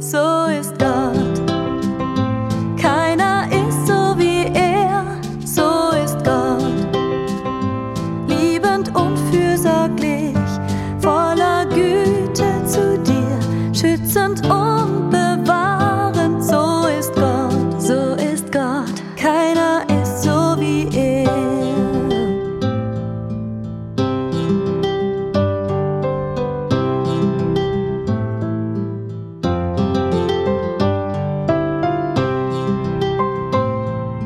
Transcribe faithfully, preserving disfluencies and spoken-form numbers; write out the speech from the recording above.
so ist Gott. Keiner ist so wie er, so ist Gott. Liebend und fürsorglich